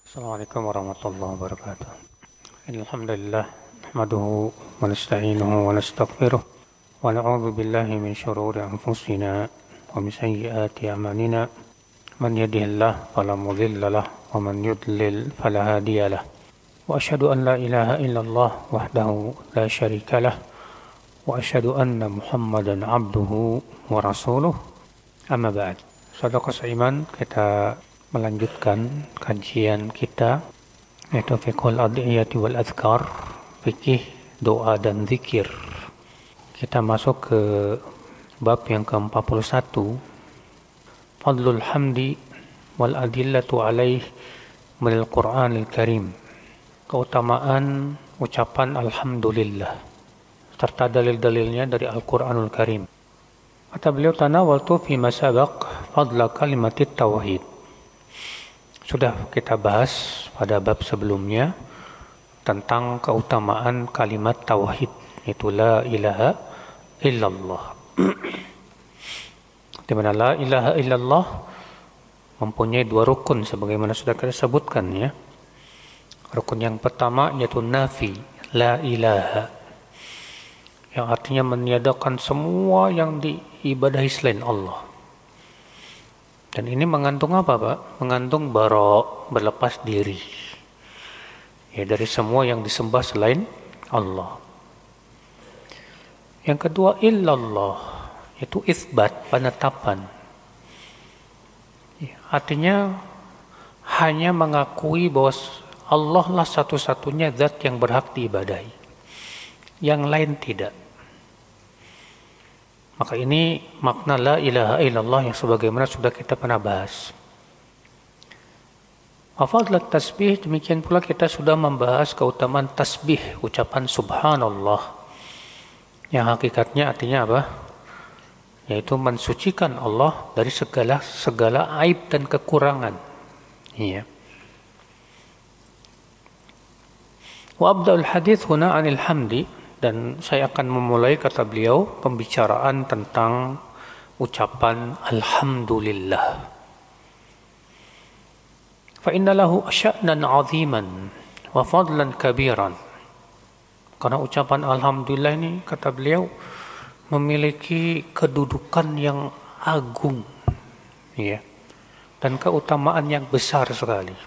Assalamualaikum warahmatullahi wabarakatuh. Alhamdulillah, nahmaduhu wa nasta'inuhu wa nastaghfiruh wa na'udzu billahi min shururi anfusina wa min sayyiati a'malina. Man yahdihillahu fala mudilla lahu wa man yudlil fala hadiya lahu. Wa asyhadu an la ilaha illallah wahdahu la syarika lah wa asyhadu anna Muhammadan abduhu wa rasuluh. Amma ba'd. Saudara seiman, kita melanjutkan kajian kita yaitu fiqhul adhiyati wal adhkar, fikih doa dan zikir. Kita masuk ke bab yang ke-41, fadlul hamdi wal adillatu alaih minal Qur'anil Karim, keutamaan ucapan alhamdulillah serta dalil-dalilnya dari Al-Qur'anul Karim. Kata beliau, tanawaltu fi masabaq fadla kalimatit tauhid. Sudah kita bahas pada bab sebelumnya tentang keutamaan kalimat tauhid, yaitu la ilaha illallah. Di mana la ilaha illallah mempunyai dua rukun sebagaimana sudah kita sebutkan ya. Rukun yang pertama yaitu nafi, la ilaha, yang artinya meniadakan semua yang diibadahi selain Allah. Dan ini mengandung apa, Pak? Mengandung bara', berlepas diri ya dari semua yang disembah selain Allah. Yang kedua illallah, yaitu isbat, penetapan ya, artinya hanya mengakui bahwa Allah lah satu-satunya zat yang berhak diibadahi, yang lain tidak. Maka ini makna la ilaha illallah yang sebagaimana sudah kita pernah bahas. Fadlat tasbih, demikian pula kita sudah membahas keutamaan tasbih, ucapan subhanallah, yang hakikatnya artinya apa? Yaitu mensucikan Allah dari segala aib dan kekurangan. Iya. Wa abda'ul hadits huna 'anil hamdi, dan saya akan memulai, kata beliau, pembicaraan tentang ucapan alhamdulillah. Fa inna lahu sya'nan 'aziman wa fadlan kabiran. Karena ucapan alhamdulillah ini, kata beliau, memiliki kedudukan yang agung ya, dan keutamaan yang besar sekali.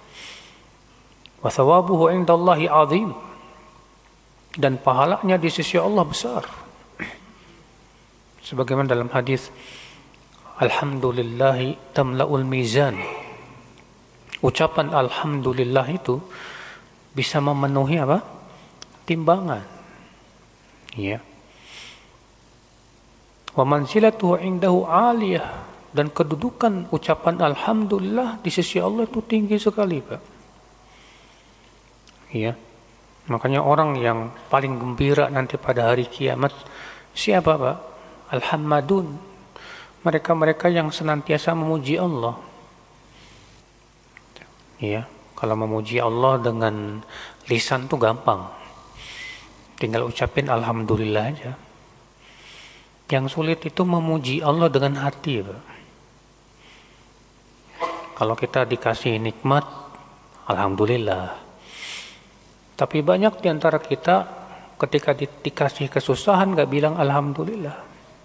Wa thawabuhu 'indallahi 'azim, dan pahalanya di sisi Allah besar. Sebagaimana dalam hadis, alhamdulillahi tamla'ul mizan. Ucapan alhamdulillah itu bisa memenuhi apa? Timbangan. Ya. Wa manzilatuhu 'indahu 'aliyah, dan kedudukan ucapan alhamdulillah di sisi Allah itu tinggi sekali, Pak. Ya. Makanya orang yang paling gembira nanti pada hari kiamat siapa, Pak? Al-hammadun. Mereka-mereka yang senantiasa memuji Allah. Ya, kalau memuji Allah dengan lisan tuh gampang. Tinggal ucapin alhamdulillah aja. Yang sulit itu memuji Allah dengan hati, Pak. Kalau kita dikasih nikmat, alhamdulillah. Tapi banyak di antara kita ketika dikasih kesusahan gak bilang alhamdulillah.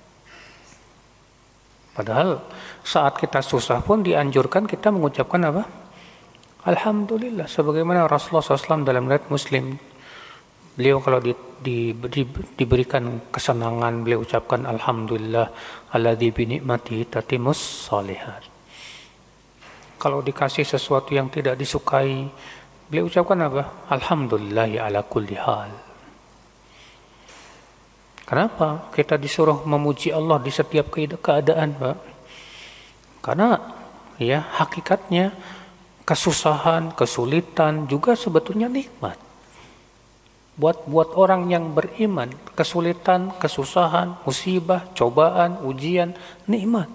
Padahal saat kita susah pun dianjurkan kita mengucapkan apa? Alhamdulillah. Sebagaimana Rasulullah SAW dalam riwayat Muslim, beliau kalau diberikan kesenangan, beliau ucapkan alhamdulillah alladzi bi ni'matihi tatimmus shalihat. Kalau dikasih sesuatu yang tidak disukai, beliau ucapkan apa? Alhamdulillahi ala kulli hal. Kenapa kita disuruh memuji Allah di setiap keadaan, Pak? Karena ya hakikatnya kesusahan, kesulitan juga sebetulnya nikmat. Buat orang yang beriman, kesulitan, kesusahan, musibah, cobaan, ujian, nikmat.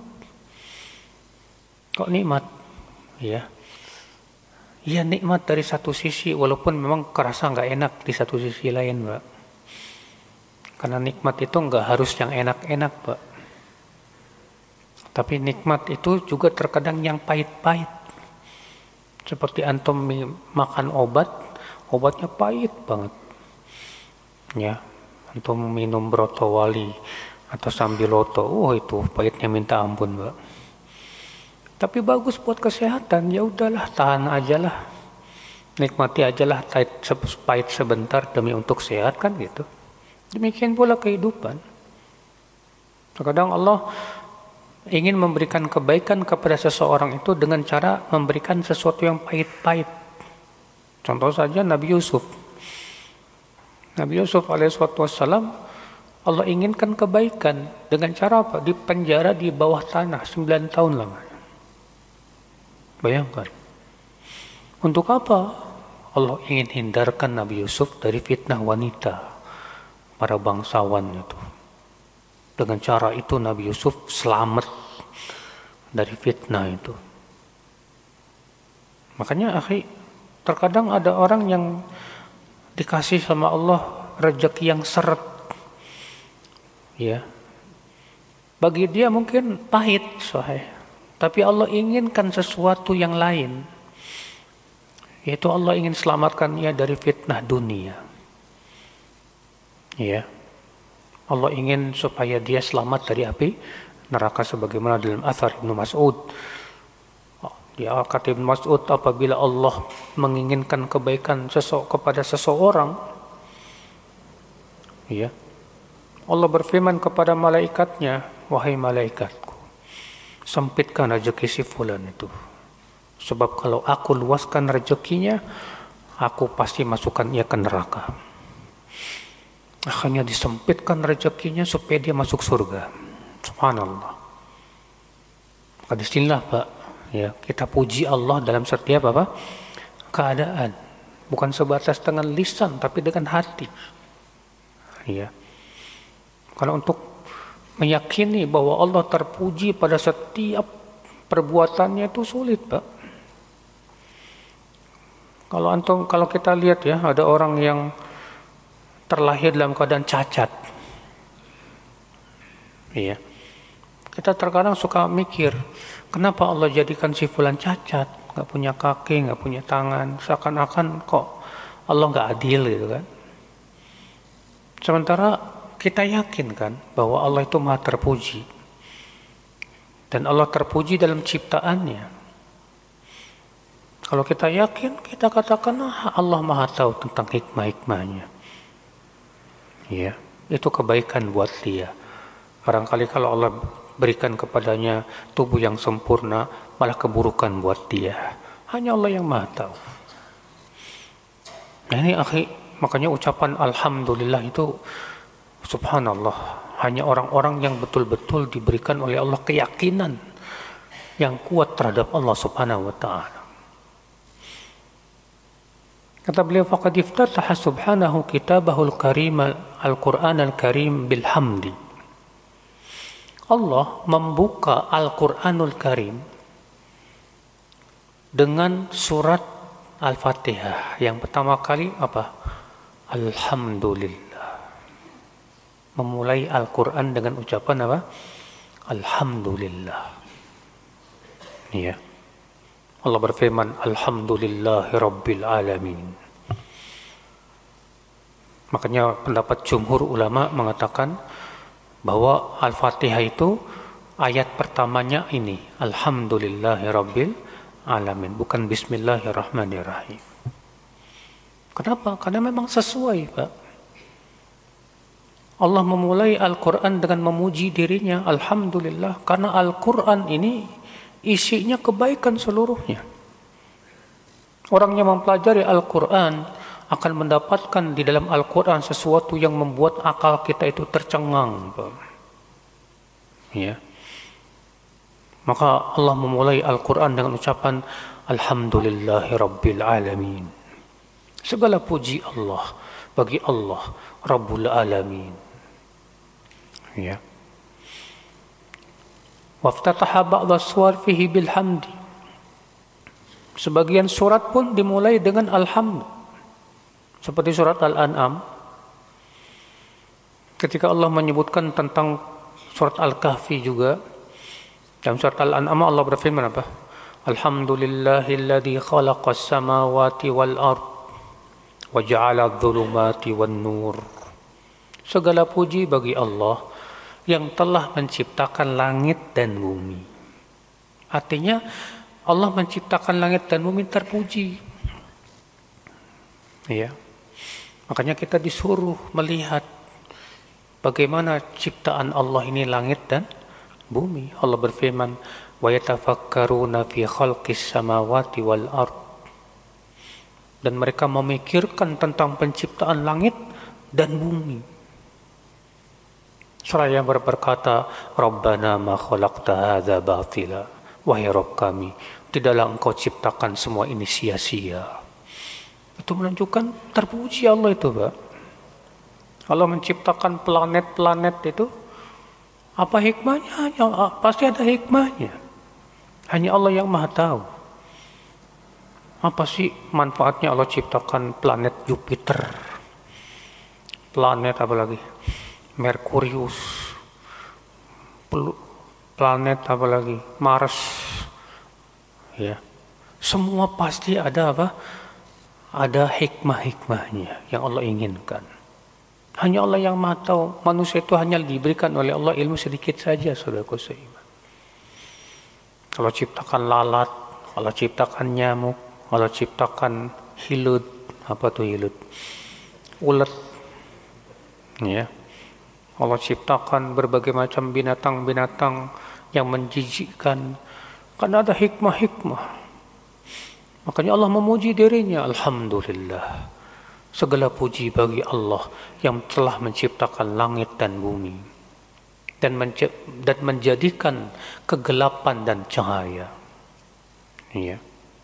Kok nikmat? Ya. Ya nikmat dari satu sisi, walaupun memang kerasa nggak enak di satu sisi lain, Pak. Karena nikmat itu nggak harus yang enak-enak, Pak. Tapi nikmat itu juga terkadang yang pahit-pahit. Seperti antum makan obat, obatnya pahit banget. Ya, antum minum brotowali atau sambiloto, itu pahitnya minta ampun, Mbak. Tapi bagus buat kesehatan, ya udahlah, tahan aja lah. Nikmati aja lah pahit sebentar demi untuk sehat kan gitu. Demikian pula kehidupan. Terkadang Allah ingin memberikan kebaikan kepada seseorang itu dengan cara memberikan sesuatu yang pahit-pahit. Contoh saja Nabi Yusuf. Nabi Yusuf alaihissalam, Allah inginkan kebaikan dengan cara apa? Di penjara di bawah tanah 9 tahun lamanya. Bayangkan. Untuk apa? Allah ingin hindarkan Nabi Yusuf dari fitnah wanita, para bangsawan itu. Dengan cara itu Nabi Yusuf selamat dari fitnah itu. Makanya terkadang ada orang yang dikasih sama Allah rezeki yang seret. Ya. Bagi dia mungkin pahit, tapi Allah inginkan sesuatu yang lain. Yaitu Allah ingin selamatkan ia dari fitnah dunia. Ya. Allah ingin supaya dia selamat dari api neraka sebagaimana dalam athar Ibnu Mas'ud. Dia kata Ibnu Mas'ud, apabila Allah menginginkan kebaikan kepada seseorang, ya, Allah berfirman kepada malaikatnya, wahai malaikatku, sempitkan rezeki si fulan itu. Sebab kalau aku luaskan rezekinya, aku pasti masukkan ia ke neraka. Akhirnya disempitkan rezekinya supaya dia masuk surga. Subhanallah. Maka disinilah Pak, ya, kita puji Allah dalam setiap keadaan. Bukan sebatas dengan lisan, tapi dengan hati. Ya. Kalau untuk meyakini bahwa Allah terpuji pada setiap perbuatannya itu sulit, Pak. Kalau kita lihat ya, ada orang yang terlahir dalam keadaan cacat. Iya. Kita terkadang suka mikir, kenapa Allah jadikan si fulan cacat, nggak punya kaki, nggak punya tangan, seakan-akan kok Allah nggak adil gitu kan. Sementara kita yakin kan bahwa Allah itu maha terpuji. Dan Allah terpuji dalam ciptaannya. Kalau kita yakin, kita katakan Allah maha tahu tentang hikmah-hikmahnya. Ya, itu kebaikan buat dia. Barangkali kalau Allah berikan kepadanya tubuh yang sempurna, malah keburukan buat dia. Hanya Allah yang maha tahu. Nah ini makanya ucapan Alhamdulillah itu subhanallah. Hanya orang-orang yang betul-betul diberikan oleh Allah keyakinan yang kuat terhadap Allah subhanahu wa ta'ala. Kata beliau, faqad iftataha subhanahu kitabahul karim al-Qur'an al-Karim bilhamdi. Allah membuka Al-Qur'anul Karim dengan surat Al-Fatihah. Yang pertama kali apa? Alhamdulillah. Memulai Al-Qur'an dengan ucapan apa? Alhamdulillah. Iya. Allah berfirman, Alhamdulillahi Rabbil Alamin. Makanya pendapat jumhur ulama mengatakan bahwa Al-Fatihah itu ayat pertamanya ini, Alhamdulillahi Rabbil Alamin, bukan Bismillahirrahmanirrahim. Kenapa? Karena memang sesuai, Pak. Allah memulai Al-Quran dengan memuji dirinya, Alhamdulillah, karena Al-Quran ini isinya kebaikan seluruhnya. Orang yang mempelajari Al-Quran akan mendapatkan di dalam Al-Quran sesuatu yang membuat akal kita itu tercengang. Ya. Maka Allah memulai Al-Quran dengan ucapan Alhamdulillahi Rabbil Alamin. Segala puji Allah bagi Allah Rabbul Alamin. Ya. Waftataha ba'dha suwar fihi bilhamdi. Sebagian surat pun dimulai dengan alhamd. Seperti surat Al-An'am. Ketika Allah menyebutkan tentang surat Al-Kahfi juga. Dalam surat Al-An'am Allah berfirman apa? Alhamdulillahilladzi khalaqas samawati wal ard wa ja'ala adh-dhulumati wan nur. Segala puji bagi Allah yang telah menciptakan langit dan bumi. Artinya Allah menciptakan langit dan bumi terpuji. Ya. Makanya kita disuruh melihat bagaimana ciptaan Allah ini langit dan bumi. Allah berfirman, "Wa yatafakkaruna fi khalqis samawati wal ard." Dan mereka memikirkan tentang penciptaan langit dan bumi. Seraya berkata, "Rabbana ma khalaqta hadza batila." Wahai Rabb kami, tidaklah Engkau ciptakan semua ini sia-sia. Itu menunjukkan terpuji Allah itu, Pak. Allah menciptakan planet-planet itu, apa hikmahnya? Pasti ada hikmahnya. Hanya Allah yang Maha tahu. Apa sih manfaatnya Allah ciptakan planet Jupiter? Planet apa lagi? Merkurius. Planet apa lagi? Mars. Ya. Semua pasti ada apa? Ada hikmah-hikmahnya yang Allah inginkan. Hanya Allah yang Maha tahu. Manusia itu hanya diberikan oleh Allah ilmu sedikit saja, saudaraku seiman. Allah ciptakan lalat, Allah ciptakan nyamuk, Allah ciptakan hilut. Apa tuh hilut? Ulet. Ya. Allah ciptakan berbagai macam binatang-binatang yang menjijikkan. Karena ada hikmah-hikmah. Makanya Allah memuji dirinya. Alhamdulillah. Segala puji bagi Allah yang telah menciptakan langit dan bumi. Dan menjadikan kegelapan dan cahaya. Ya.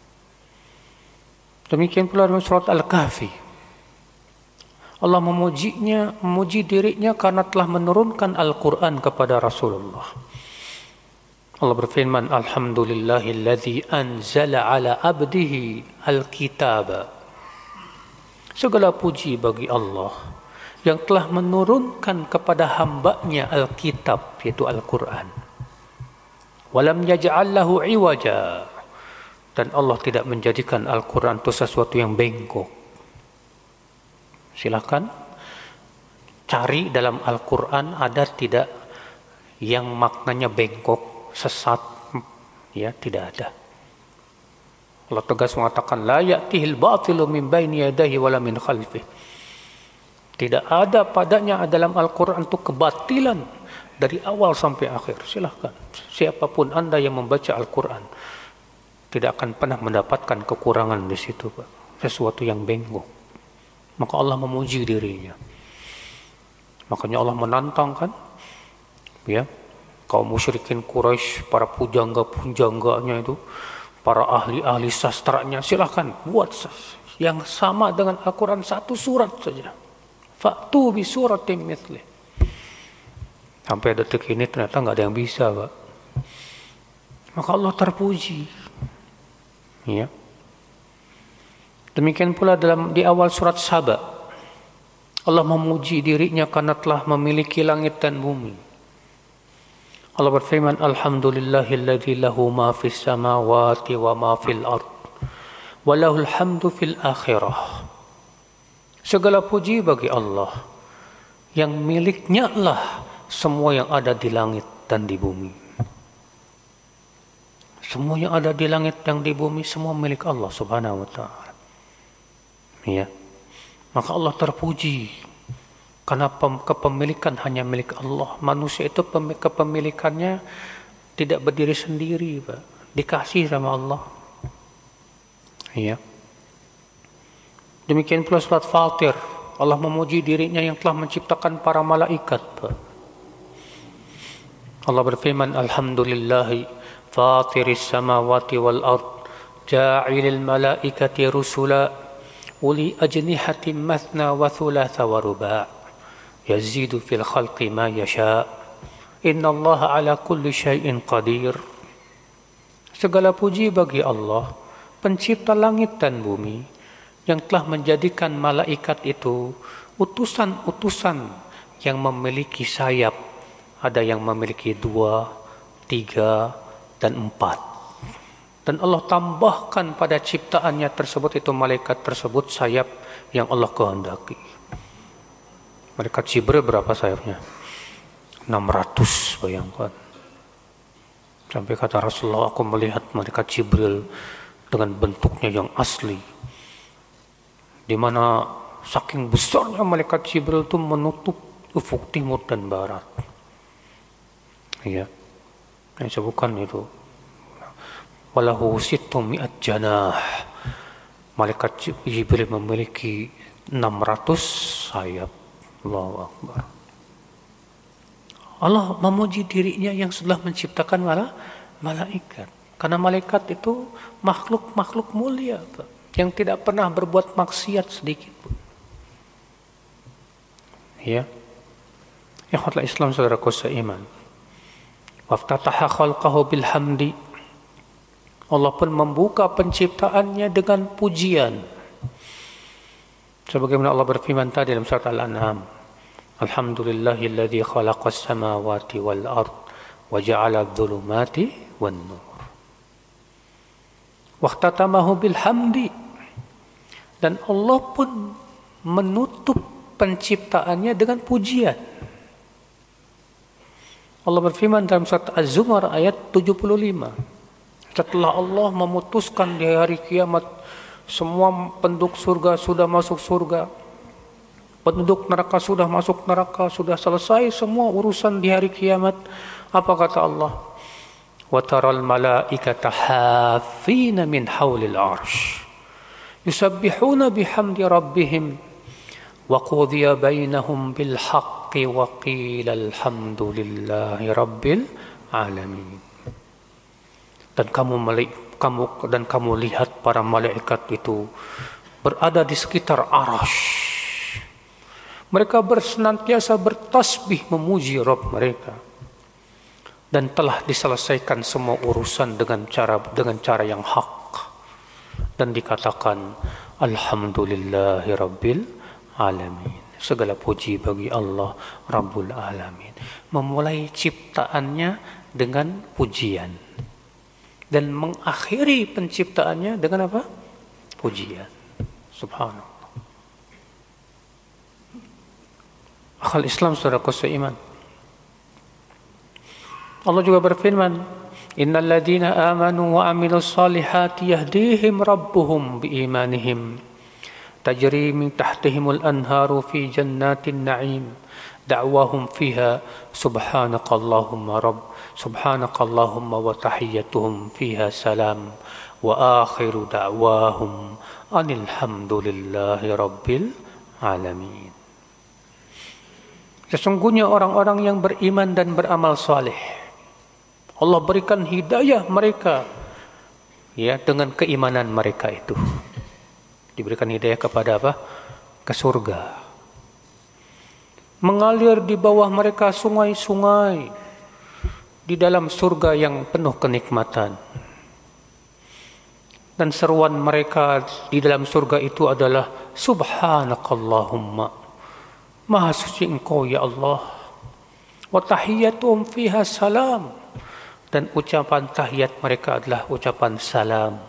Demikian pula dalam surat Al-Kahfi. Allah memuji dirinya karena telah menurunkan Al-Quran kepada Rasulullah. Allah berfirman, Alhamdulillahilladzi anzala ala abdihi al-kitaba. Segala puji bagi Allah yang telah menurunkan kepada hambanya Al-Kitab, yaitu Al-Quran. Walam yaj'al lahu iwaja. Dan Allah tidak menjadikan Al-Quran itu sesuatu yang bengkok. Silakan cari dalam Al-Quran ada tidak yang maknanya bengkok, sesat, ya tidak ada. Allah tegas mengatakan la ya'tihil batilu min baini yadayhi wala min khalfih. Tidak ada padanya dalam Al-Quran itu kebatilan dari awal sampai akhir. Silakan siapapun Anda yang membaca Al-Quran tidak akan pernah mendapatkan kekurangan di situ, Pak. Sesuatu yang bengkok. Maka Allah memuji dirinya. Makanya Allah menantang kan, ya, kaum musyrikin Quraisy, para pujangga-pujangganya itu, para ahli-ahli sastranya, silahkan buat yang sama dengan Al-Quran satu surat saja. Fa'tu bi suratin mithlih. Sampai detik ini ternyata nggak ada yang bisa, Pak. Maka Allah terpuji. Ya. Demikian pula di awal surat Saba, Allah memuji dirinya karena telah memiliki langit dan bumi. Allah berfirman, Alhamdulillahilladzi lahu ma fis samawati wa ma fil ard wa lahul hamdu fil akhirah. Segala puji bagi Allah yang miliknya lah semua yang ada di langit dan di bumi. Semua yang ada di langit dan di bumi semua milik Allah Subhanahu wa taala. Ya. Maka Allah terpuji karena kepemilikan hanya milik Allah. Manusia itu kepemilikannya tidak berdiri sendiri, Pak. Dikasih sama Allah. Ya. Demikian pula surat Fatir. Allah memuji dirinya yang telah menciptakan para malaikat, Pak. Allah berfirman, Alhamdulillahi fatiris samawati wal ard ja'ilil malaikati rusula uli ajnihatin mathna wa thulatha wa ruba' yazidu fil khalqi ma yasha' innallaha ala kulli syai'in qadir. Segala puji bagi Allah, pencipta langit dan bumi, yang telah menjadikan malaikat itu utusan-utusan yang memiliki sayap. Ada yang memiliki 2, 3, dan 4. Dan Allah tambahkan pada ciptaannya tersebut, itu malaikat tersebut, sayap yang Allah kehendaki. Malaikat Jibril berapa sayapnya? 600, bayangkan. Sampai kata Rasulullah, aku melihat malaikat Jibril dengan bentuknya yang asli, di mana saking besarnya malaikat Jibril itu menutup ufuk timur dan barat. Ya, yang sebutkan itu. Walahu sittu mi'at janah. Malaikat Jibril memiliki 600 sayap. Allahu Akbar. Allah memuji dirinya yang sudah menciptakan malaikat. Karena malaikat itu makhluk mulia, Pak, yang tidak pernah berbuat maksiat sedikit pun. Ya. Ikhwatul Islam, saudaraku seiman. Waftataha khalqahu bilhamdi. Allah pun membuka penciptaannya dengan pujian. Sebagaimana Allah berfirman tadi dalam surat Al-An'am, Alhamdulillahilladzi khalaqas samawati wal ard wa ja'ala adh-dhulumati wan nur. Waqtatamahu bilhamdi. Dan Allah pun menutup penciptaannya dengan pujian. Allah berfirman dalam surat Az-Zumar ayat 75. Setelah Allah memutuskan di hari kiamat, semua penduduk surga sudah masuk surga, penduduk neraka sudah masuk neraka, sudah selesai semua urusan di hari kiamat. Apa kata Allah? Wa taral malaikata hafina min haulil arsh yusabbihuna bihamdi rabbihim wa qudiya bainahum bil haqqi wa qila alhamdulillahi rabbil alamin. Dan kamu lihat para malaikat itu berada di sekitar Arasy. Mereka bersenantiasa bertasbih memuji Rabb mereka. Dan telah diselesaikan semua urusan dengan cara yang hak. Dan dikatakan alhamdulillahi rabbil alamin. Segala puji bagi Allah Rabbul Alamin. Memulai ciptaannya dengan pujian. Dan mengakhiri penciptaannya dengan apa? Pujian. Subhanallah. Akhal Islam, saudaraku seiman. Allah juga berfirman, Innal ladzina amanu wa amilus salihati yahdihim rabbuhum biimanihim tajri min tahtihimul anharu fi jannatin na'im da'wahum fiha subhanakallahumma wa tahiyyatuhum fiha salam wa akhiru da'wahum anil hamdulillahi rabbil alamin. Sesungguhnya orang-orang yang beriman dan beramal saleh, Allah berikan hidayah mereka, ya, dengan keimanan mereka itu. Diberikan hidayah kepada apa? Ke surga. Mengalir di bawah mereka sungai-sungai di dalam surga yang penuh kenikmatan. Dan seruan mereka di dalam surga itu adalah Subhanakallahumma, Maha suci Engkau ya Allah. Wa tahiyyatuhum fiha salam. Dan ucapan tahiyat mereka adalah ucapan salam.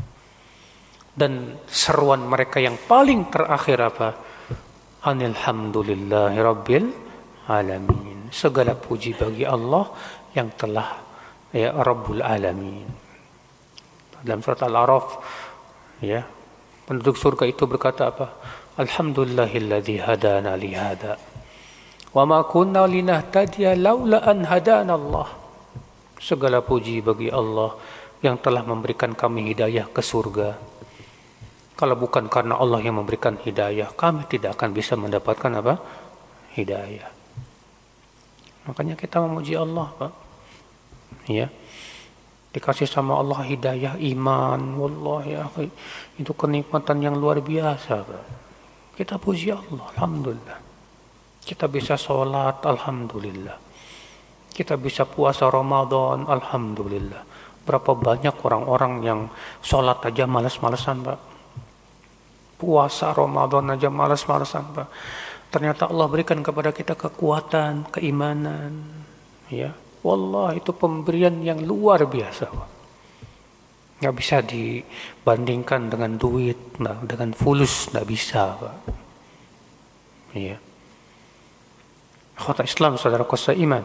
Dan seruan mereka yang paling terakhir apa? Alhamdulillahi rabbil alamin. Segala puji bagi Allah yang telah, ya, Rabbul Alamin. Dalam surat Al-A'raf, ya, penduduk surga itu berkata apa? Alhamdulillahilladzi hadana li hada wa ma kunna linahtadiya laula an hadana Allah. Segala puji bagi Allah yang telah memberikan kami hidayah ke surga. Kalau bukan karena Allah yang memberikan hidayah, kami tidak akan bisa mendapatkan apa? Hidayah. Makanya kita memuji Allah, Pak. Ya. Dikasih sama Allah hidayah iman, wallahi ya, itu kenikmatan yang luar biasa, Pak. Kita puji Allah, alhamdulillah. Kita bisa sholat, alhamdulillah. Kita bisa puasa Ramadan, alhamdulillah. Berapa banyak orang-orang yang sholat aja malas-malasan, Pak. Puasa Ramadan aja malas-malasan, Pak. Ternyata Allah berikan kepada kita kekuatan, keimanan. Ya, wallah itu pemberian yang luar biasa, Pak. Nggak bisa dibandingkan dengan duit, dengan fulus, nggak bisa, Pak. Iya. Khotbah Islam, saudaraku seiman.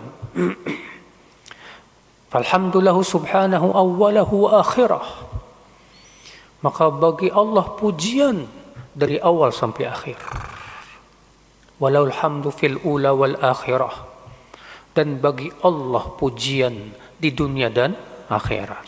Alhamdulillah subhanahu awwalahu wa akhirah. Maka bagi Allah pujian dari awal sampai akhir. Walau alhamdu fil ula wal akhirah. Dan bagi Allah pujian di dunia dan akhirat.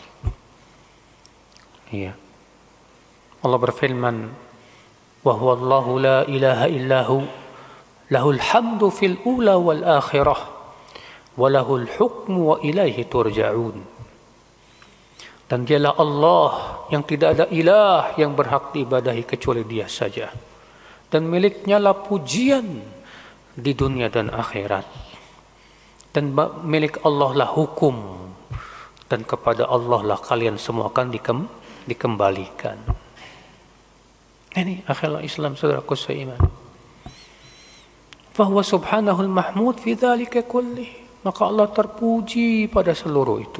Iya. Allah berfirman, wa huwa Allahu la ilaha illahu lahul hamdu fil ula wal akhirah wa lahul hukmu wa ilaihi turja'un. Dan dialah Allah yang tidak ada ilah yang berhak diibadahi kecuali Dia saja. Dan miliknya lah pujian di dunia dan akhirat. Dan milik Allah lah hukum. Dan kepada Allah lah kalian semua akan dikembalikan. Ini akhlak Islam, saudaraku seiman. Fahuwa subhanahul mahmud fi dzalika kullih. Maka Allah terpuji pada seluruh itu.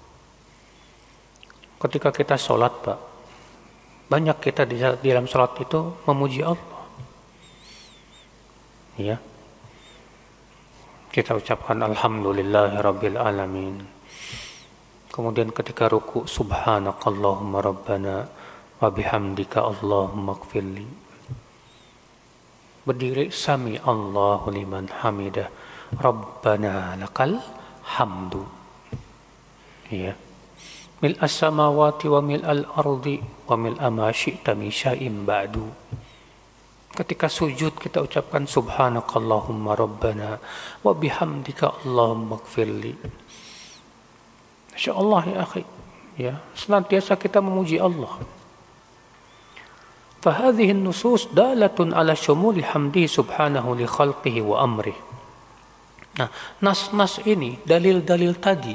Ketika kita sholat, Pak, banyak kita di dalam sholat itu memuji Allah. Ya. Kita ucapkan alhamdulillahirabbil alamin. Kemudian ketika ruku, subhanakallahumma rabbana wa bihamdika allahumma ighfirli. Berdiri, sami Allahu liman hamidah, rabbana lakal hamdu. Ya. Mil as-samawati wa mil al-ardi wa mil ma syi'ta min syai'in ba'du. Ketika sujud kita ucapkan subhanakallahumma rabbana wa bihamdika allahumma ighfirli. Insyaallah ya akhi, ya, senantiasa kita memuji Allah. Fahadhihi an-nusus dalatun ala syumuli hamdi subhanahu li khalqihi wa amrih. Nah, nas-nas ini, dalil-dalil tadi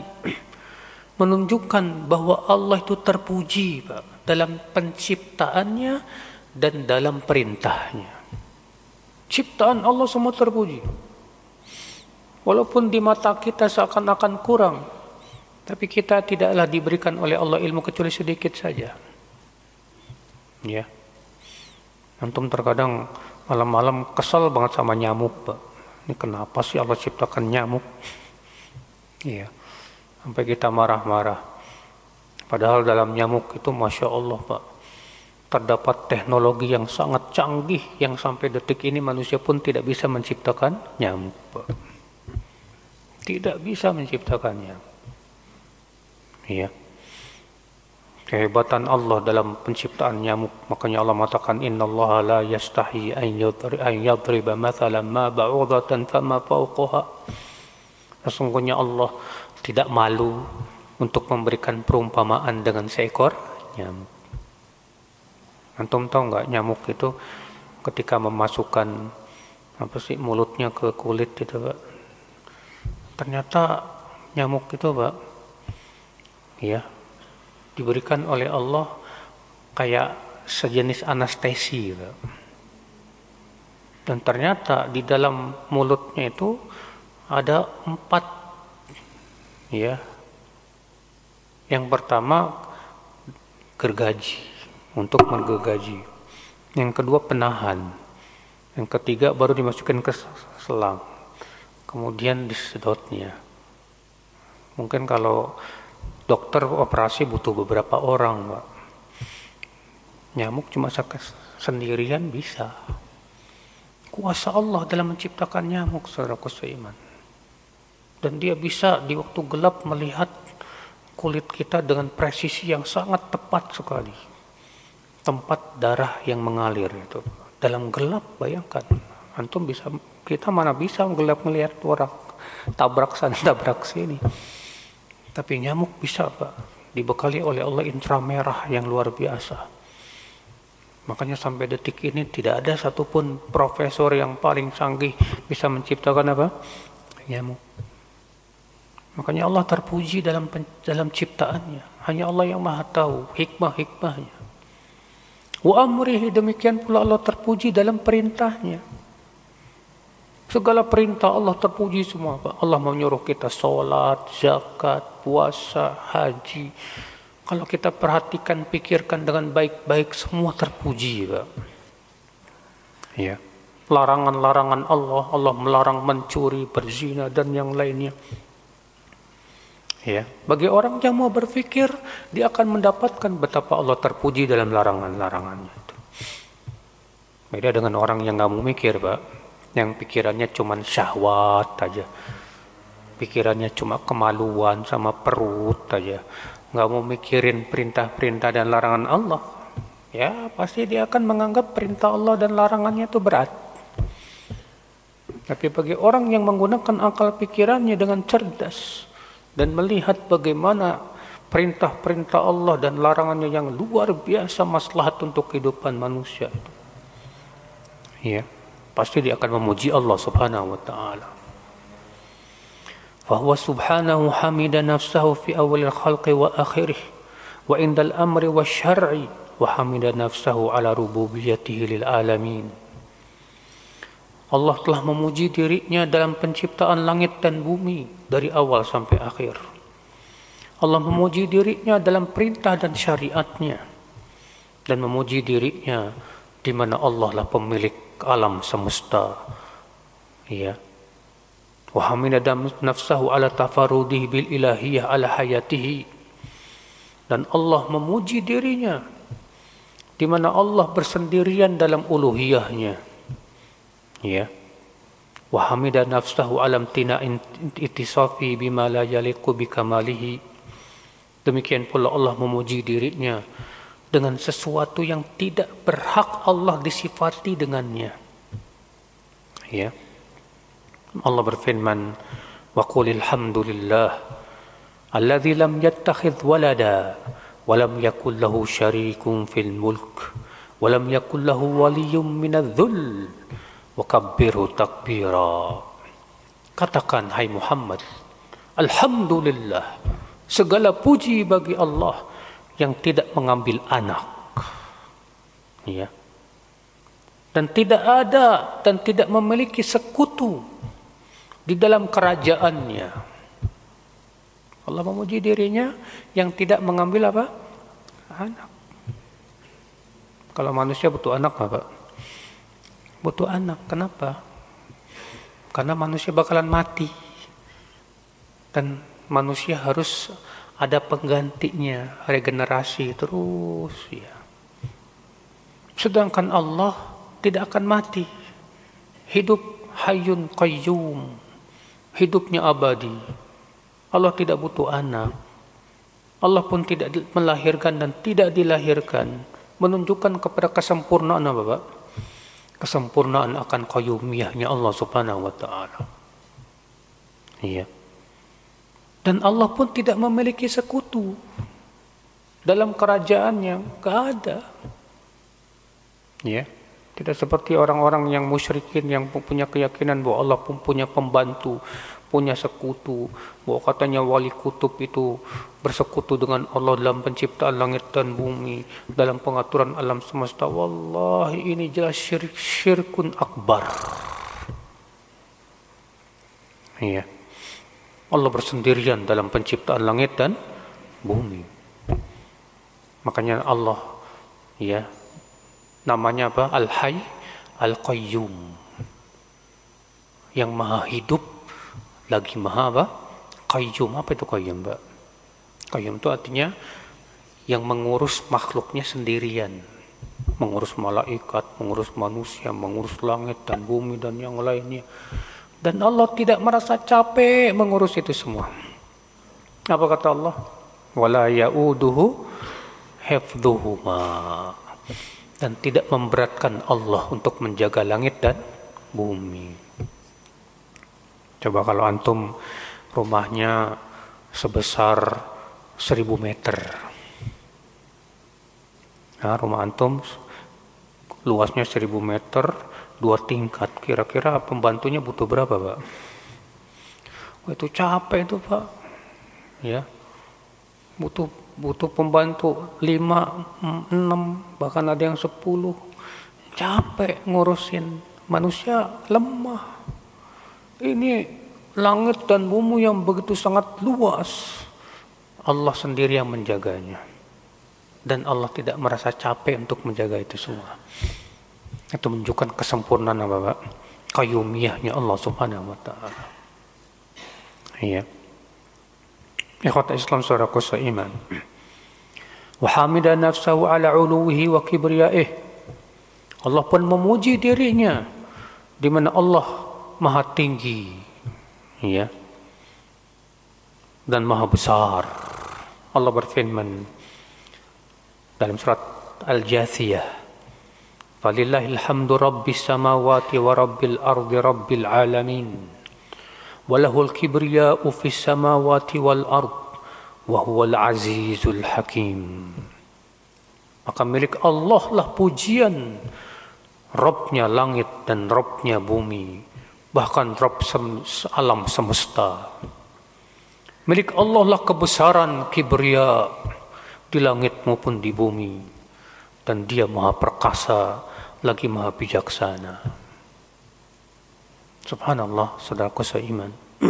menunjukkan bahwa Allah itu terpuji, Pak, dalam penciptaannya dan dalam perintahnya. Ciptaan Allah semua terpuji. Walaupun di mata kita seakan-akan kurang, tapi kita tidaklah diberikan oleh Allah ilmu kecuali sedikit saja. Ya. Antum terkadang malam-malam kesal banget sama nyamuk, Pak. Ini kenapa sih Allah ciptakan nyamuk? Iya. Sampai kita marah-marah. Padahal dalam nyamuk itu Masya Allah, Pak, terdapat teknologi yang sangat canggih yang sampai detik ini manusia pun tidak bisa menciptakan nyamuk, Pak. Tidak bisa menciptakannya. Iya. Kehebatan Allah dalam penciptaan nyamuk. Makanya Allah mengatakan innallaha la yastahi an yadriba mathalan ma ba'udatan fama fawqaha. Sesungguhnya Allah tidak malu untuk memberikan perumpamaan dengan seekor nyamuk. Antum tahu nggak, nyamuk itu ketika memasukkan mulutnya ke kulit itu, Pak, ternyata nyamuk itu, Pak, ya, diberikan oleh Allah kayak sejenis anestesi, Pak. Dan ternyata di dalam mulutnya itu ada 4, ya. Yang pertama gergaji, untuk menggergaji. Yang kedua penahan. Yang ketiga baru dimasukkan ke selang. Kemudian disedotnya. Mungkin kalau dokter operasi butuh beberapa orang, Pak. Nyamuk cuma sendirian bisa. Kuasa Allah dalam menciptakan nyamuk, saudaraku seiman. Dan dia bisa di waktu gelap melihat kulit kita dengan presisi yang sangat tepat sekali. Tempat darah yang mengalir itu. Dalam gelap, bayangkan. Antum bisa, kita mana bisa gelap melihat orang tabrak sana, tabrak sini. Tapi nyamuk bisa, Pak, dibekali oleh Allah intramerah yang luar biasa. Makanya sampai detik ini tidak ada satupun profesor yang paling canggih bisa menciptakan apa? Nyamuk. Makanya Allah terpuji dalam ciptaannya. Hanya Allah yang maha tahu hikmah-hikmahnya. Wa amrihi, demikian pula Allah terpuji dalam perintahnya. Segala perintah Allah terpuji semua, Pak. Allah menyuruh kita sholat, zakat, puasa, haji. Kalau kita perhatikan, pikirkan dengan baik-baik, semua terpuji, Pak. Ya. Larangan-larangan Allah melarang mencuri, berzina dan yang lainnya. Ya, bagi orang yang mau berpikir, dia akan mendapatkan betapa Allah terpuji dalam larangan-larangannya itu. Beda dengan orang yang nggak mau mikir, Pak. Yang pikirannya cuma syahwat aja. Pikirannya cuma kemaluan sama perut aja. Nggak mau mikirin perintah-perintah dan larangan Allah. Ya, pasti dia akan menganggap perintah Allah dan larangannya itu berat. Tapi bagi orang yang menggunakan akal pikirannya dengan cerdas dan melihat bagaimana perintah-perintah Allah dan larangannya yang luar biasa maslahat untuk kehidupan manusia, ya, pasti dia akan memuji Allah Subhanahu wa taala. Fa huwa subhanahu hamida nafsahu fi awalil khalqi wa akhirih wa indal amri wasyar'i wa hamida nafsahu ala rububiyyatihi lil alamin. Allah telah memuji dirinya dalam penciptaan langit dan bumi dari awal sampai akhir. Allah memuji dirinya dalam perintah dan syariatnya, dan memuji dirinya di mana Allah lah pemilik alam semesta. Ya. Wa hamida nafsahu ala tafarrudihi bil ilahiyah ala hayatihi. Dan Allah memuji dirinya di mana Allah bersendirian dalam uluhiyahnya. Ya. Wa hamida nafsahu alam tina'in ittisafi bima la yaliqu bikamalihi. Demikian pula Allah memuji dirinya dengan sesuatu yang tidak berhak Allah disifati dengannya. Ya. Allah berfirman, wa qulil hamdulillah alladzi lam yattakhidh walada wa lam yakul lahu syarikun fil mulk wa lam yakul lahu waliyyun minadh-dhull wa kabbirhu takbira. Katakan, hai Muhammad, alhamdulillah, segala puji bagi Allah yang tidak mengambil anak, ya, dan tidak ada dan tidak memiliki sekutu di dalam kerajaannya. Allah memuji dirinya yang tidak mengambil apa? Anak. Kalau manusia butuh anak apa? Butuh anak. Kenapa? Karena manusia bakalan mati. Dan manusia harus ada penggantinya, regenerasi terus, ya. Sedangkan Allah tidak akan mati. Hidup hayyun qayyum. Hidupnya abadi. Allah tidak butuh anak. Allah pun tidak melahirkan dan tidak dilahirkan. Menunjukkan kepada kesempurnaan apa, Pak? Kesempurnaan akan qayyumiyahnya Allah Subhanahu wa taala. Iya. Dan Allah pun tidak memiliki sekutu dalam kerajaannya, enggak ada. Ya. Tidak seperti orang-orang yang musyrikin yang punya keyakinan bahwa Allah pun punya pembantu, punya sekutu, bahwa katanya wali kutub itu bersekutu dengan Allah dalam penciptaan langit dan bumi, dalam pengaturan alam semesta. Wallahi ini jelas syirkun akbar. Iya. Allah bersendirian dalam penciptaan langit dan bumi. Makanya Allah, ya, namanya apa? Al-Hayy, Al-Qayyum. Yang maha hidup, lagi maha apa? Qayyum. Apa itu Qayyum, Mbak? Qayyum itu artinya yang mengurus makhluknya sendirian. Mengurus malaikat, mengurus manusia, mengurus langit dan bumi dan yang lainnya. Dan Allah tidak merasa capek mengurus itu semua. Apa kata Allah? Wala ya'uduhu hifdhuhuma. Dan tidak memberatkan Allah untuk menjaga langit dan bumi. Coba kalau antum rumahnya sebesar 1000 meter. Nah, rumah antum luasnya 1000 meter, 2 tingkat. Kira-kira pembantunya butuh berapa, Pak? Oh, itu capek itu, Pak. Ya. Butuh pembantu 5, 6, bahkan ada yang 10. Capek ngurusin. Manusia lemah. Ini langit dan bumi yang begitu sangat luas. Allah sendiri yang menjaganya. dan Allah tidak merasa capek untuk menjaga itu semua. Itu menunjukkan kesempurnaan apa, Pak? Qayyumiyahnya Allah Subhanahu wa taala. Iya. Ikhwata Islam saudaraku seiman. Wa hamida nafsahu ala uluwihi wa kibriyaih. Allah pun memuji dirinya di mana Allah Maha tinggi, ya, dan Maha besar. Allah berfirman dalam surat Al-Jathiyah, "Falillahil hamdu rabbis samawati wa rabbil ardi rabbil alamin. Walahul kibriya'u fis samawati wal ard wa huwal azizul hakim." Maka milik Allah lah pujian, Rabbnya langit dan Rabbnya bumi, bahkan Rabb alam semesta. Milik Allah lah kebesaran, kibriya di langit maupun di bumi, dan Dia Maha perkasa lagi Maha bijaksana. Subhanallah, saudaraku seiman.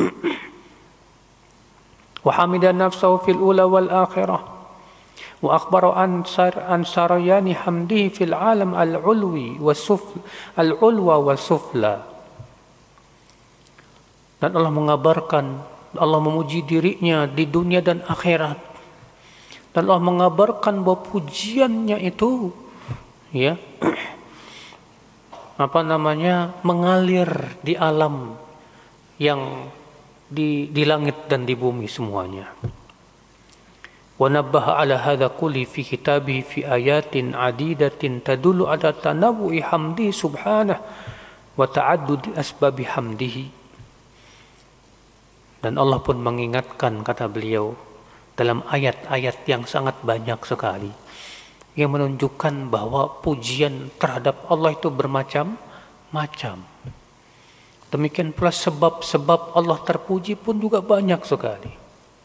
Wa hamida nafsahu fil ula wal akhirah wa akhbara an sarayani hamdihi fil alam al-ulwi al-ulwa wal sufla. Dan Allah mengabarkan, Allah memuji dirinya di dunia dan akhirat. Dan Allah mengabarkan bahwa pujiannya itu, ya, mengalir di alam yang di langit dan di bumi semuanya. Wa nabbaha ala hadza kulli fi kitabihi fi ayatin adidatin tadullu ala tanawwu'i hamdi subhanahu wa ta'addudi asbabi hamdihi. Dan Allah pun mengingatkan, kata beliau, dalam ayat-ayat yang sangat banyak sekali yang menunjukkan bahwa pujian terhadap Allah itu bermacam-macam. Demikian pula sebab-sebab Allah terpuji pun juga banyak sekali.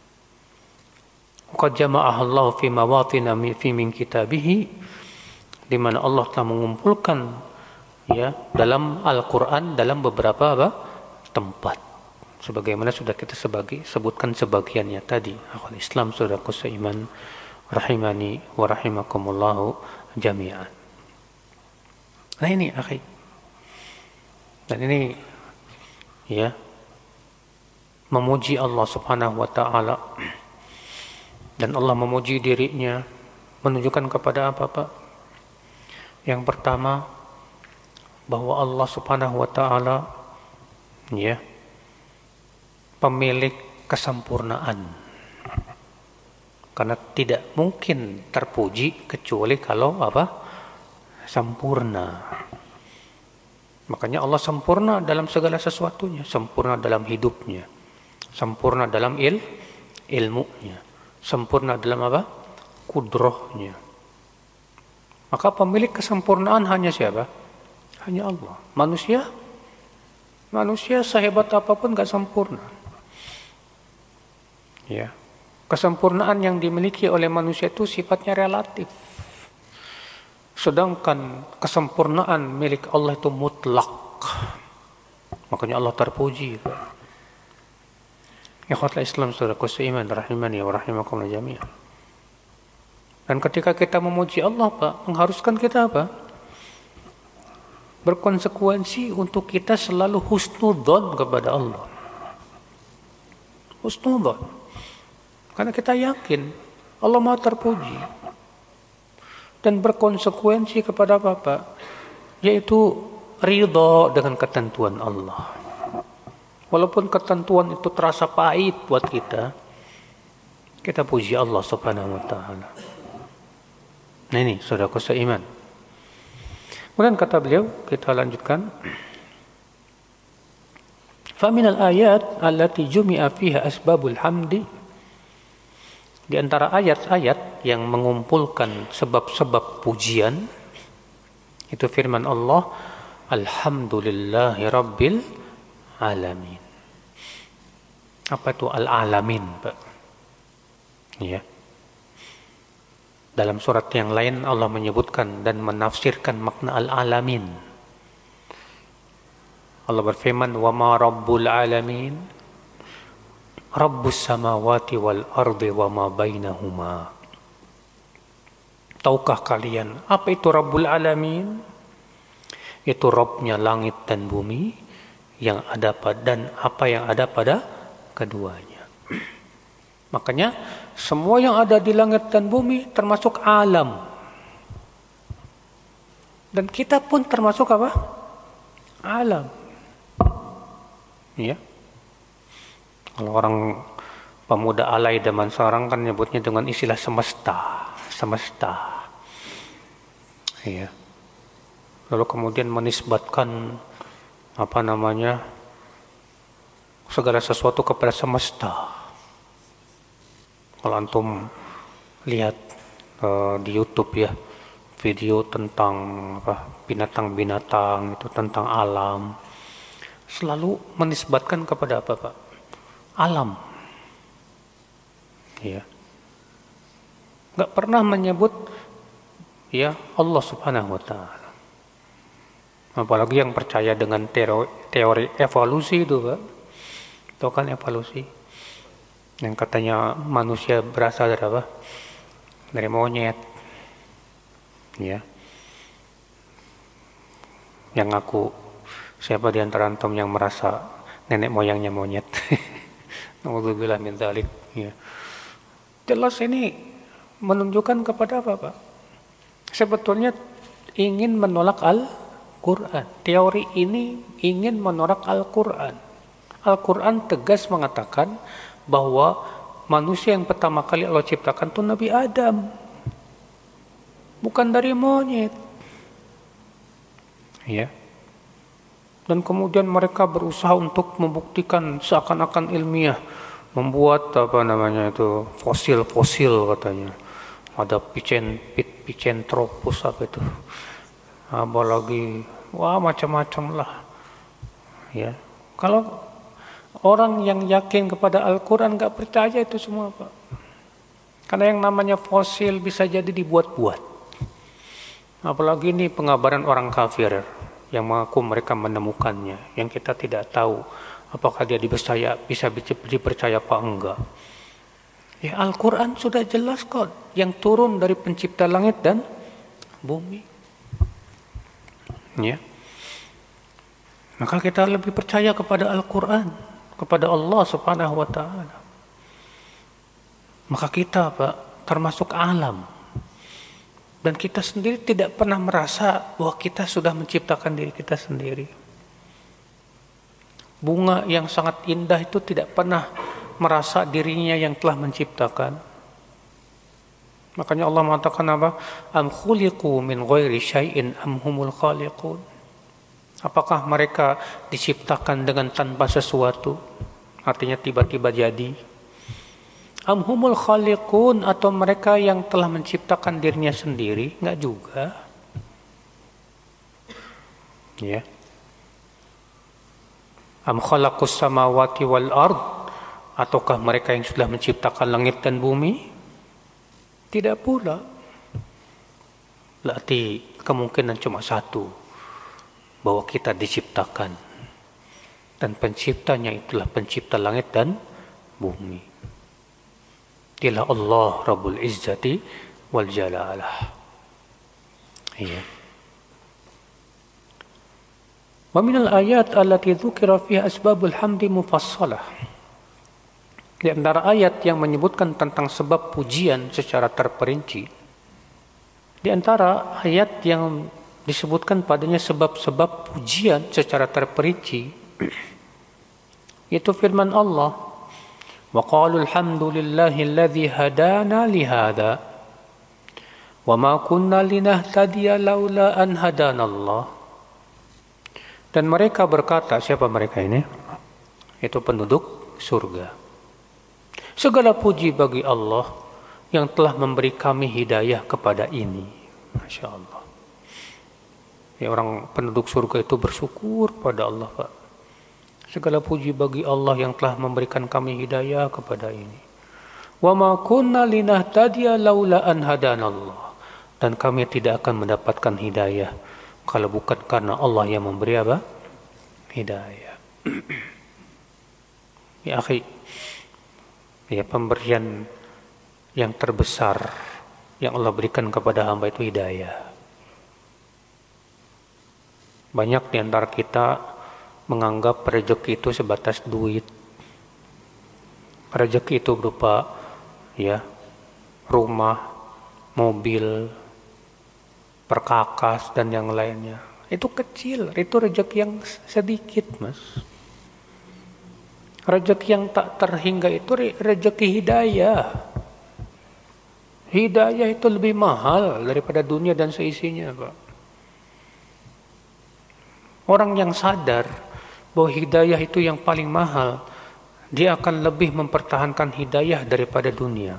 Qad jama'aha Allah fi mawatin fi min kitabih, di mana Allah telah mengumpulkan, ya, dalam Al-Qur'an dalam beberapa tempat. Sebagaimana sudah kita sebutkan sebagiannya tadi. Akhwal Islam saudaraku seiman, rahimani wa rahimakumullahu jami'an. Nah ini akhi. Dan ini, ya, memuji Allah Subhanahu wa taala. Dan Allah memuji dirinya menunjukkan kepada apa, Pak? Yang pertama, bahwa Allah Subhanahu wa taala, ya, pemilik kesempurnaan. Karena tidak mungkin terpuji kecuali kalau apa? Sempurna. Makanya Allah sempurna dalam segala sesuatunya, sempurna dalam hidupnya, sempurna dalam ilmunya, sempurna dalam apa? Kudrohnya. Maka pemilik kesempurnaan hanya siapa? Hanya Allah. Manusia sehebat apapun gak sempurna. Ya. Kesempurnaan yang dimiliki oleh manusia itu sifatnya relatif. Sedangkan kesempurnaan milik Allah itu mutlak. Makanya Allah terpuji. Ikhwatul Islam saudaraku seiman, rahimani wa rahimakumullah jami'an. Dan ketika kita memuji Allah, Pak, mengharuskan kita apa? Berkonsekuensi untuk kita selalu husnudzon kepada Allah. Husnudzon. Karena kita yakin Allah Maha terpuji. Dan berkonsekuensi kepada apa, Pak? Yaitu ridha dengan ketentuan Allah. Walaupun ketentuan itu terasa pahit buat kita puji Allah Subhanahu wa taala. Nah ini saudaraku seiman. Kemudian kata beliau, kita lanjutkan. Fa minal ayat allati jumi'a fiha asbabul hamdi. Di antara ayat-ayat yang mengumpulkan sebab-sebab pujian itu firman Allah, alhamdulillahi rabbil alamin. Apa itu al-alamin, Pak? Ya. Dalam surat yang lain Allah menyebutkan dan menafsirkan makna al-alamin. Allah berfirman, "Wa ma rabbul alamin? Rabbus samawati wal ardi wa ma bainahuma." Tahukah kalian apa itu Rabbul Alamin? Itu Rabbnya langit dan bumi yang ada dan apa yang ada pada keduanya. Makanya semua yang ada di langit dan bumi termasuk alam. Dan kita pun termasuk apa? Alam. Ya. Kalau orang pemuda alay zaman sekarang kan nyebutnya dengan istilah semesta. Iya. Lalu kemudian menisbatkan segala sesuatu kepada semesta. Kalau antum lihat di YouTube ya, video tentang binatang-binatang itu, tentang alam, selalu menisbatkan kepada apa, Pak? Alam. Ya. Nggak pernah menyebut ya Allah Subhanahu wa taala. Apalagi yang percaya dengan teori evolusi itu, Pak. Itu kan evolusi. Yang katanya manusia berasal dari apa? Dari monyet. Ya. Yang ngaku siapa di antara antum yang merasa nenek moyangnya monyet? Nauzubillah min dzalik. Ya. Jelas ini menunjukkan kepada apa, Pak? Sebetulnya ingin menolak Al-Quran. Teori ini ingin menolak Al-Quran. Al-Quran tegas mengatakan bahwa manusia yang pertama kali Allah ciptakan itu Nabi Adam. Bukan dari monyet. Ya. Dan kemudian mereka berusaha untuk membuktikan seakan-akan ilmiah, membuat fosil-fosil katanya. Ada Pithecanthropus apa itu. Apalagi macam-macam lah. Ya. Kalau orang yang yakin kepada Al-Quran gak percaya itu semua, Pak. Karena yang namanya fosil bisa jadi dibuat-buat. Apalagi ini pengabaran orang kafir yang mengaku mereka menemukannya, yang kita tidak tahu apakah dia bisa dipercaya apa enggak. Ya, Al-Quran sudah jelas kok, yang turun dari pencipta langit dan bumi. Ya. Maka kita lebih percaya kepada Al-Quran, kepada Allah Subhanahu wa taala. Maka kita, Pak, termasuk alam. Dan kita sendiri tidak pernah merasa bahwa kita sudah menciptakan diri kita sendiri. Bunga yang sangat indah itu tidak pernah merasa dirinya yang telah menciptakan. Makanya Allah mengatakan apa? Am khuliqu min ghairi syai'in am humul khaliqun. Apakah mereka diciptakan dengan tanpa sesuatu? Artinya tiba-tiba jadi. Am humul khaliqun, atau mereka yang telah menciptakan dirinya sendiri? Enggak juga. Ya. Am khalaqus samawati wal ard, ataukah mereka yang sudah menciptakan langit dan bumi? Tidak pula. Berarti kemungkinan cuma satu, bahwa kita diciptakan dan penciptanya itulah pencipta langit dan bumi. Dialah Allah Rabbul Izzati wal Jalalah. Iya. Wa minal ayat allati dzukira fiha asbabul hamdi mufassalah. Di antara ayat yang menyebutkan tentang sebab pujian secara terperinci. Di antara ayat yang disebutkan padanya sebab-sebab pujian secara terperinci, yaitu firman Allah, wa qalu alhamdulillahi alladzi hadana li hadza wa ma kunna linahtadiya laula an hadanallah. Dan mereka berkata, siapa mereka ini? Itu penduduk surga. Segala puji bagi Allah yang telah memberi kami hidayah kepada ini. Masya Allah. Ya, orang penduduk surga itu bersyukur pada Allah, Pak. Segala puji bagi Allah yang telah memberikan kami hidayah kepada ini. Wa ma kunna linahtadiya laula an hadanallah. Dan kami tidak akan mendapatkan hidayah kalau bukan karena Allah yang memberi apa? Hidayah. Ya akhi, ya, pemberian yang terbesar yang Allah berikan kepada hamba itu hidayah. Banyak di antara kita menganggap rezeki itu sebatas duit. Rezeki itu berupa rumah, mobil, perkakas dan yang lainnya. Itu kecil, itu rezeki yang sedikit, Mas. Rezeki yang tak terhingga itu rezeki hidayah. Hidayah itu lebih mahal daripada dunia dan seisinya, Pak. Orang yang sadar bahwa hidayah itu yang paling mahal, dia akan lebih mempertahankan hidayah daripada dunia.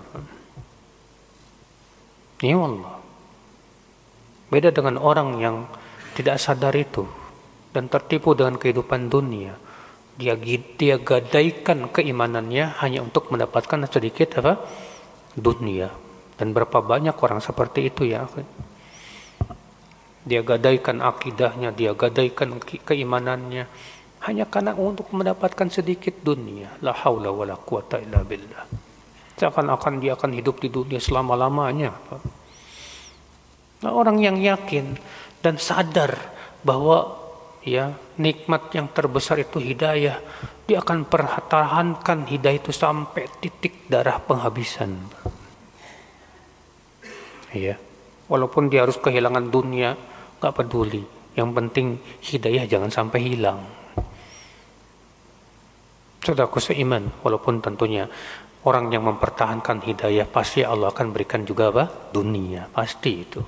Ya Allah. Beda dengan orang yang tidak sadar itu dan tertipu dengan kehidupan dunia. Dia gadaikan keimanannya hanya untuk mendapatkan sedikit dunia. Dan berapa banyak orang seperti itu ya. Dia gadaikan akidahnya, dia gadaikan keimanannya hanya karena untuk mendapatkan sedikit dunia. La haula wala quwata illa billah. Seakan-akan dia akan hidup di dunia selama-lamanya. Nah, orang yang yakin dan sadar bahwa nikmat yang terbesar itu hidayah, dia akan pertahankan hidayah itu sampai titik darah penghabisan. Walaupun dia harus kehilangan dunia, gak peduli. Yang penting hidayah jangan sampai hilang. Saudaraku seiman, walaupun tentunya orang yang mempertahankan hidayah pasti Allah akan berikan juga dunia, pasti itu.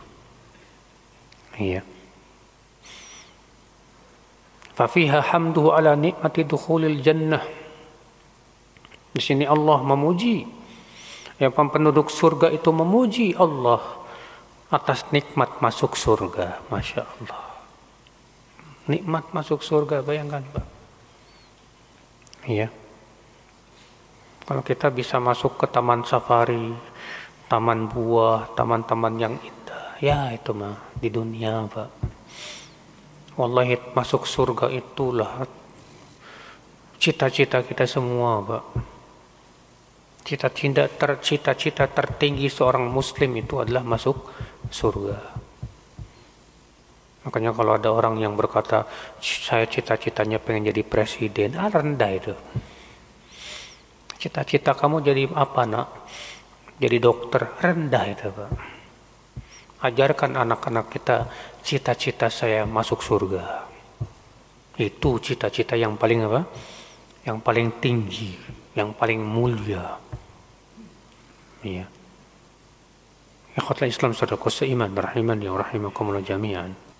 Fafiha hamduhu ala nikmati dukhulil jannah. Di sini Allah memuji, penduduk surga itu memuji Allah atas nikmat masuk surga. Masya Allah. Nikmat masuk surga, bayangkan Pak. Kalau kita bisa masuk ke taman safari, taman buah, taman-taman yang indah, itu mah di dunia, Pak. Wallahi masuk surga itulah cita-cita kita semua, Pak. Cita-cita tertinggi seorang muslim itu adalah masuk surga. Makanya kalau ada orang yang berkata, saya cita-citanya pengen jadi presiden, rendah itu. Cita-cita kamu jadi apa, nak? Jadi dokter, rendah itu, Pak. Ajarkan anak-anak kita, cita-cita saya masuk surga. Itu cita-cita yang paling yang paling tinggi, yang paling mulia. Ikhwatul Islam saudaraku seiman, rahimani wa rahimakumullah jami'an.